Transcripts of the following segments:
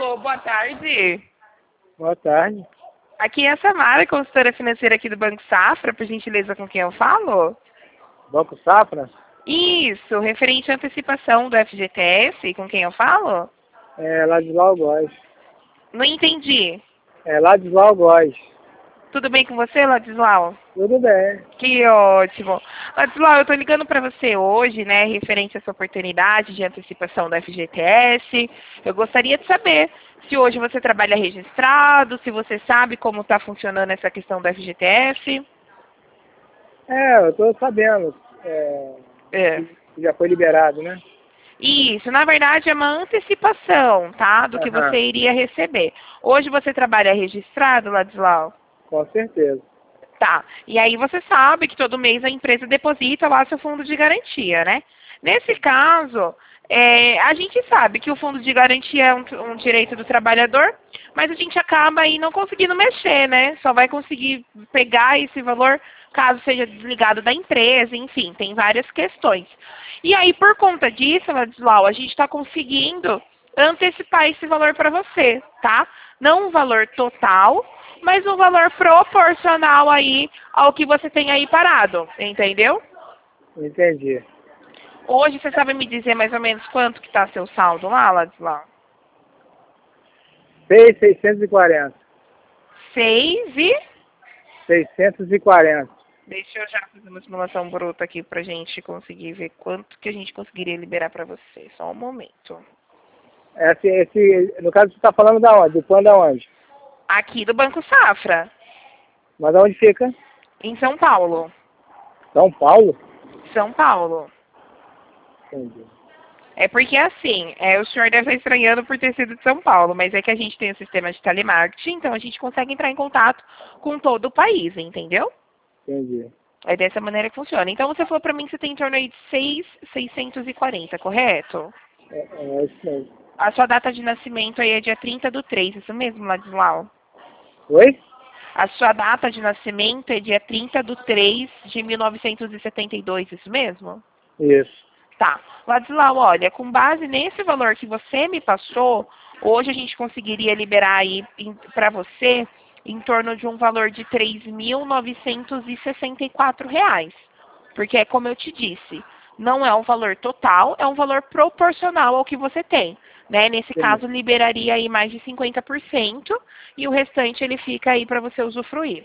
Alô, boa tarde. Boa tarde. Aqui é a Samara, consultora financeira aqui do Banco Safra, por gentileza, com quem eu falo? Banco Safra? Isso, referente à antecipação do FGTS, com quem eu falo? É Ladislau Góes. Não entendi. É Ladislau Góes. Tudo bem com você, Ladislau? Tudo bem. Que ótimo. Ladislau, eu tô ligando para você hoje, né, referente a essa oportunidade de antecipação do FGTS. Eu gostaria de saber se hoje você trabalha registrado, se você sabe como está funcionando essa questão do FGTS. Eu tô sabendo. É. Já foi liberado, né? Isso, na verdade é uma antecipação, tá, do que você iria receber. Hoje você trabalha registrado, Ladislau? Com certeza. Tá. E aí você sabe que todo mês a empresa deposita lá seu fundo de garantia, né? Nesse caso, a gente sabe que o fundo de garantia é um direito do trabalhador, mas a gente acaba aí não conseguindo mexer, né? Só vai conseguir pegar esse valor caso seja desligado da empresa, enfim, tem várias questões. E aí, por conta disso, Ladislau, a gente está conseguindo antecipar esse valor para você, tá? Não um valor total, mas um valor proporcional aí ao que você tem aí parado, entendeu? Entendi. Hoje você sabe me dizer mais ou menos quanto que está seu saldo lá, Ladislau? 6.640. 6 e... 640. Deixa eu já fazer uma simulação bruta aqui pra gente conseguir ver quanto que a gente conseguiria liberar para você. Só um momento. No caso, você está falando da onde? Do plano da onde? Aqui do Banco Safra, Mas aonde fica? em São Paulo. São Paulo? São Paulo. Entendi. É porque assim, o senhor deve estar estranhando por ter sido de São Paulo, mas é que a gente tem o sistema de telemarketing, então a gente consegue entrar em contato com todo o país, entendeu? Entendi. É dessa maneira que funciona. Então você falou pra mim que você tem em torno aí de 6.640, correto? É isso mesmo. A sua data de nascimento aí é dia 30/3, isso mesmo, Ladislau? Oi? A sua data de nascimento é dia 30/3 de 1972, isso mesmo? Isso. Tá. Ladislau, olha, com base nesse valor que você me passou, hoje a gente conseguiria liberar aí para você em torno de um valor de R$ 3.964. Porque é como eu te disse, não é um valor total, é um valor proporcional ao que você tem. Né? Nesse caso, liberaria aí mais de 50% e o restante ele fica aí para você usufruir.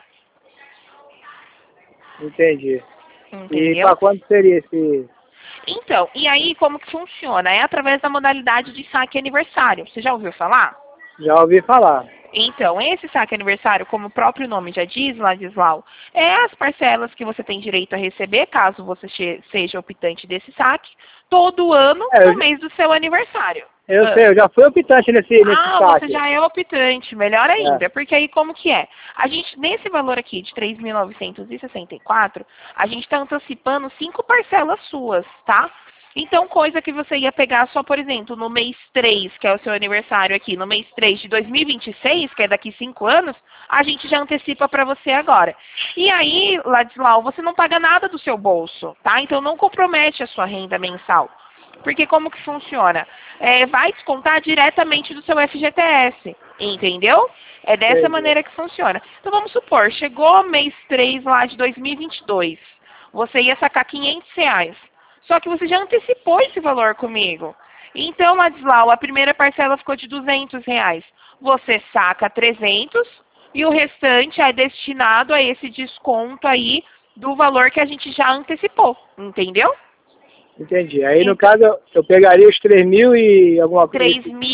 Entendi. Entendeu? E para quando seria esse... Então, e aí como que funciona? É através da modalidade de saque aniversário. Você já ouviu falar? Já ouvi falar. Então, esse saque aniversário, como o próprio nome já diz, Ladislau, é as parcelas que você tem direito a receber, caso você seja optante desse saque, todo ano no mês do seu aniversário. Eu sei, eu já fui optante nesse saque. Você já é optante, melhor ainda, porque aí como que é? A gente, nesse valor aqui de 3.964, a gente está antecipando 5 parcelas suas, tá? Então, coisa que você ia pegar só, por exemplo, no mês 3, que é o seu aniversário aqui, no mês 3 de 2026, que é daqui 5 anos, a gente já antecipa para você agora. E aí, Ladislau, você não paga nada do seu bolso, tá? Então, não compromete a sua renda mensal. Porque como que funciona? Vai descontar diretamente do seu FGTS, entendeu? É dessa maneira que funciona. Então, vamos supor, chegou mês 3 lá de 2022, você ia sacar R$ 500. Só que você já antecipou esse valor comigo. Então, Ladislau, a primeira parcela ficou de R$ 200. Você saca 300 e o restante é destinado a esse desconto aí do valor que a gente já antecipou, entendeu? Entendi. Aí, no caso, eu pegaria os 3.000 e alguma coisa.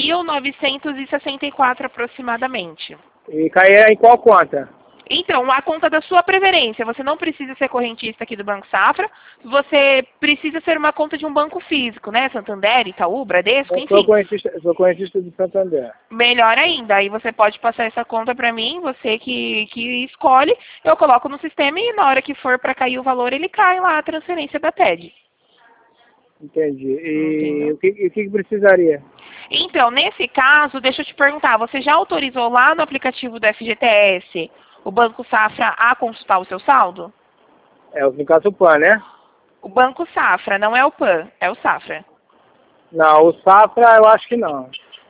3.964 aproximadamente. E cairia em qual conta? Então, a conta da sua preferência. Você não precisa ser correntista aqui do Banco Safra. Você precisa ser uma conta de um banco físico, né? Santander, Itaú, Bradesco, enfim. Eu sou correntista do Santander. Melhor ainda. Aí você pode passar essa conta para mim, você que escolhe. Eu coloco no sistema e na hora que for para cair o valor, ele cai lá a transferência da TED. Entendi. E o que precisaria? Então, nesse caso, deixa eu te perguntar, você já autorizou lá no aplicativo do FGTS o Banco Safra a consultar o seu saldo? No caso o PAN, né? O Banco Safra, não é o PAN, é o Safra. Não, o Safra eu acho que não.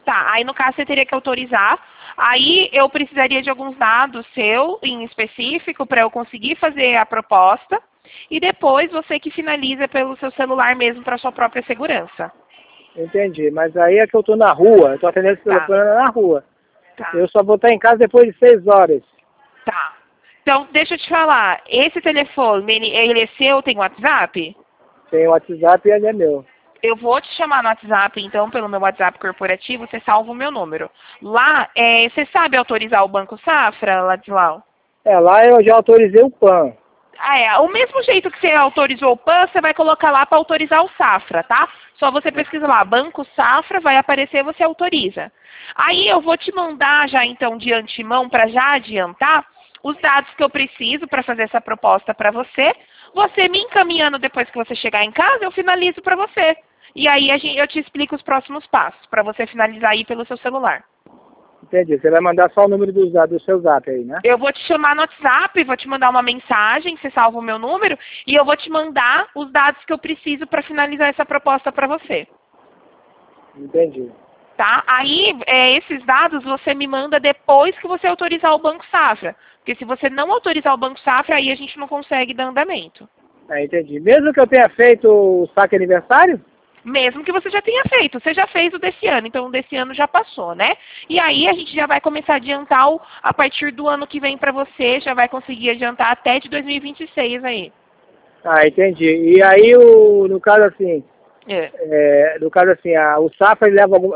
Tá, aí no caso você teria que autorizar. Aí eu precisaria de alguns dados seu em específico para eu conseguir fazer a proposta. E depois você que finaliza pelo seu celular mesmo para sua própria segurança. Entendi, mas aí é que eu tô na rua, eu tô atendendo esse telefone na rua. Tá. Eu só vou estar em casa depois de 6 horas. Tá. Então, deixa eu te falar, esse telefone, ele é seu, tem WhatsApp? Tem o WhatsApp e ele é meu. Eu vou te chamar no WhatsApp, então, pelo meu WhatsApp corporativo, você salva o meu número. Lá, você sabe autorizar o Banco Safra, Ladislau? Lá eu já autorizei o PAN. O mesmo jeito que você autorizou o PAN, você vai colocar lá para autorizar o Safra, tá? Só você pesquisa lá, Banco Safra, vai aparecer, você autoriza. Aí eu vou te mandar já, então, de antemão, para já adiantar, os dados que eu preciso para fazer essa proposta para você. Você me encaminhando depois que você chegar em casa, eu finalizo para você. E aí eu te explico os próximos passos, para você finalizar aí pelo seu celular. Entendi. Você vai mandar só o número do seu zap aí, né? Eu vou te chamar no WhatsApp, vou te mandar uma mensagem, você salva o meu número, e eu vou te mandar os dados que eu preciso para finalizar essa proposta para você. Entendi. Tá? Aí, esses dados você me manda depois que você autorizar o Banco Safra. Porque se você não autorizar o Banco Safra, aí a gente não consegue dar andamento. Entendi. Mesmo que eu tenha feito o saque aniversário? Mesmo que você já tenha feito. Você já fez o desse ano, então o desse ano já passou, né? E aí a gente já vai começar a adiantar a partir do ano que vem para você, já vai conseguir adiantar até de 2026 aí. Entendi. E aí, no caso assim, o Safra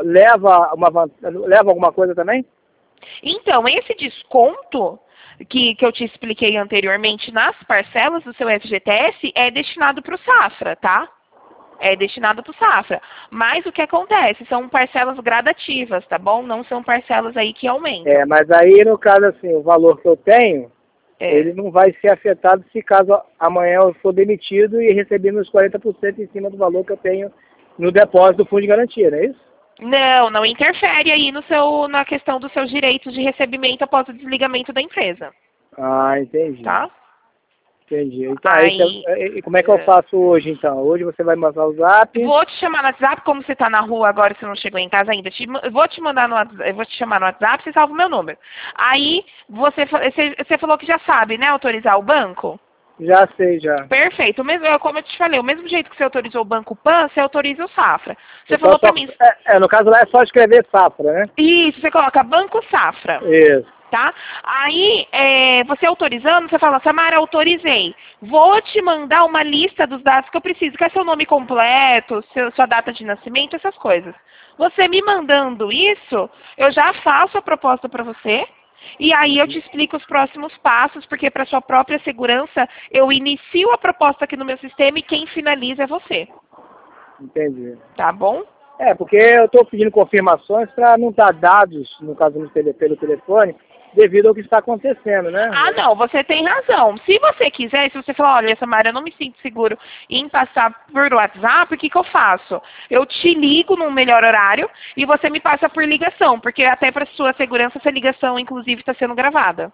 leva alguma coisa também? Então, esse desconto que eu te expliquei anteriormente nas parcelas do seu FGTS é destinado para o Safra, tá? É destinado para o Safra. Mas o que acontece? São parcelas gradativas, tá bom? Não são parcelas aí que aumentam. Mas aí, no caso assim, o valor que eu tenho, ele não vai ser afetado se caso amanhã eu for demitido e receber meus 40% em cima do valor que eu tenho no depósito do fundo de garantia, não é isso? Não interfere aí na questão dos seus direitos de recebimento após o desligamento da empresa. Entendi. Tá? Entendi. Então, e como é que eu faço hoje, então? Hoje você vai mandar o zap? Vou te chamar no WhatsApp, como você está na rua agora, você não chegou em casa ainda. Vou te chamar no WhatsApp, você salva o meu número. Aí, você falou que já sabe, né, autorizar o banco? Já sei, já. Perfeito. Como eu te falei, o mesmo jeito que você autorizou o Banco PAN, você autoriza o Safra. Você falou para mim... no caso lá é só escrever Safra, né? Isso, você coloca Banco Safra. Isso. Tá? Aí, você autorizando, você fala, Samara, autorizei. Vou te mandar uma lista dos dados que eu preciso, que é seu nome completo, sua data de nascimento, essas coisas. Você me mandando isso, eu já faço a proposta para você, e aí eu te explico os próximos passos, porque para sua própria segurança, eu inicio a proposta aqui no meu sistema e quem finaliza é você. Entendi. Tá bom? Porque eu estou pedindo confirmações para não dar dados, no caso pelo telefone, devido ao que está acontecendo, né? Não, você tem razão. Se você quiser, se você falar, olha, Samara, eu não me sinto seguro em passar por WhatsApp, o que eu faço? Eu te ligo num melhor horário e você me passa por ligação, porque até para sua segurança, essa ligação, inclusive, está sendo gravada.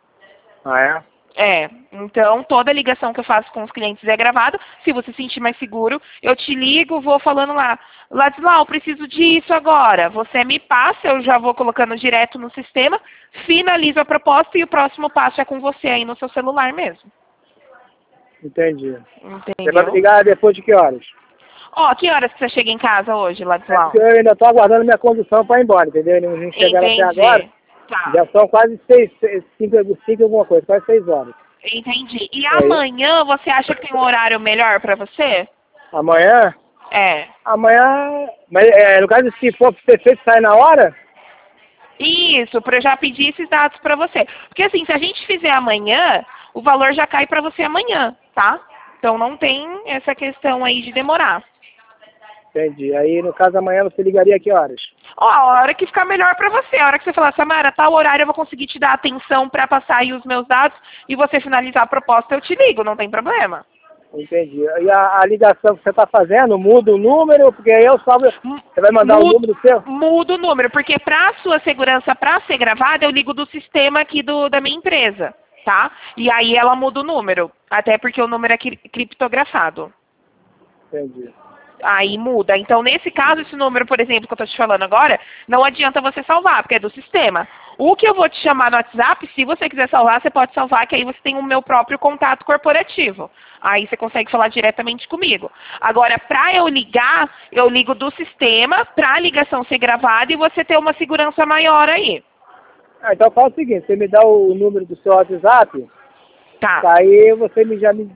Então toda ligação que eu faço com os clientes é gravada. Se você se sentir mais seguro, eu te ligo, vou falando lá, Ladislau, preciso disso agora. Você me passa, eu já vou colocando direto no sistema, finalizo a proposta e o próximo passo é com você aí no seu celular mesmo. Entendi. Entendeu? Você vai me ligar depois de que horas? Que horas que você chega em casa hoje, Ladislau? Eu ainda estou aguardando minha condução para ir embora, entendeu? Não chegaram até agora. Tá. Já são quase 5 alguma coisa, quase 6 horas. Entendi. E amanhã você acha que tem um horário melhor para você? Amanhã? Amanhã, mas no caso se for ser feito, sai na hora? Isso, para eu já pedir esses dados para você. Porque assim, se a gente fizer amanhã, o valor já cai para você amanhã, tá? Então não tem essa questão aí de demorar. Entendi. Aí, no caso, amanhã você ligaria a que horas? A hora que ficar melhor para você. A hora que você falar, Samara, tal horário eu vou conseguir te dar atenção para passar aí os meus dados e você finalizar a proposta, eu te ligo, não tem problema. Entendi. E a ligação que você está fazendo, muda o número? Porque aí eu salvo... Você vai mandar o número seu? Muda o número, porque para a sua segurança, para ser gravada, eu ligo do sistema aqui da minha empresa, tá? E aí ela muda o número, até porque o número é criptografado. Entendi. Aí muda. Então, nesse caso, esse número, por exemplo, que eu tô te falando agora, não adianta você salvar, porque é do sistema. O que eu vou te chamar no WhatsApp, se você quiser salvar, você pode salvar, que aí você tem o meu próprio contato corporativo. Aí você consegue falar diretamente comigo. Agora, para eu ligar, eu ligo do sistema, para a ligação ser gravada e você ter uma segurança maior aí. Então fala o seguinte, você me dá o número do seu WhatsApp, Tá. aí você já me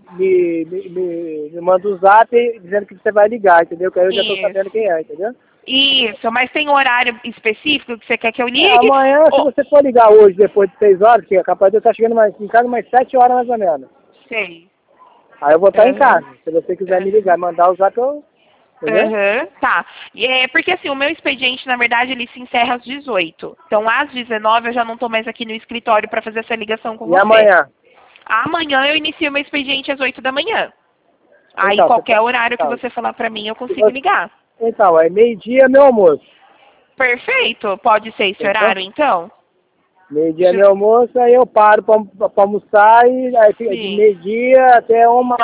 manda o zap dizendo que você vai ligar, entendeu? Que aí eu já estou sabendo quem é, entendeu? Isso, mas tem um horário específico que você quer que eu ligue? Amanhã, se você for ligar hoje, depois de 6 horas, que é capaz de eu estar chegando em casa umas 7 horas mais ou menos. Sei. Aí eu vou estar em casa. Se você quiser me ligar, mandar o zap, eu... Tá. Porque assim, o meu expediente, na verdade, ele se encerra às 18. Então, às 19 eu já não estou mais aqui no escritório para fazer essa ligação com você. E amanhã? Amanhã eu inicio meu expediente às 8 da manhã. Aí então, qualquer horário que você falar para mim, eu consigo ligar. Então, é meio-dia meu almoço. Perfeito. Pode ser esse horário, então? Meio-dia meu almoço, aí eu paro para almoçar e aí fica de meio-dia até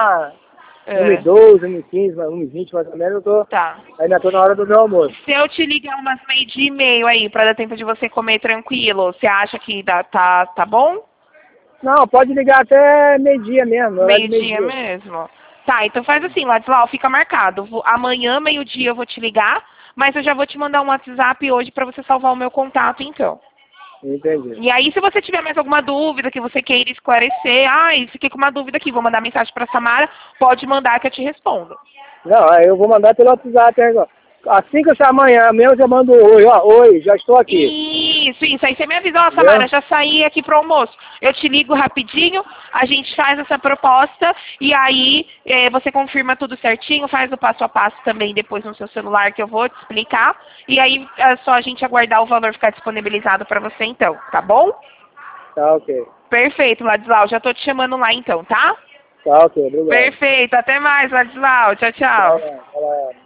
1h12, 1h15, 1h20 mais ou menos, eu tô, ainda tô na hora do meu almoço. Se eu te ligar umas 12h30 aí, para dar tempo de você comer tranquilo, você acha que tá bom? Não, pode ligar até meio-dia mesmo. Meio-dia mesmo? Tá, então faz assim, Ladislau, fica marcado. Amanhã, meio-dia, eu vou te ligar, mas eu já vou te mandar um WhatsApp hoje para você salvar o meu contato, então. Entendi. E aí, se você tiver mais alguma dúvida que você queira esclarecer, fiquei com uma dúvida aqui, vou mandar mensagem para Samara, pode mandar que eu te respondo. Não, eu vou mandar pelo WhatsApp agora. Assim que eu sair amanhã mesmo, eu já mando oi, oi, já estou aqui. Isso, aí você me avisa, Samara, já saí aqui pro almoço. Eu te ligo rapidinho, a gente faz essa proposta e aí você confirma tudo certinho, faz o passo a passo também depois no seu celular que eu vou te explicar. E aí é só a gente aguardar o valor ficar disponibilizado para você então, tá bom? Tá ok. Perfeito, Ladislau, já tô te chamando lá então, tá? Tá ok, obrigado. Perfeito, até mais, Ladislau, tchau, tchau.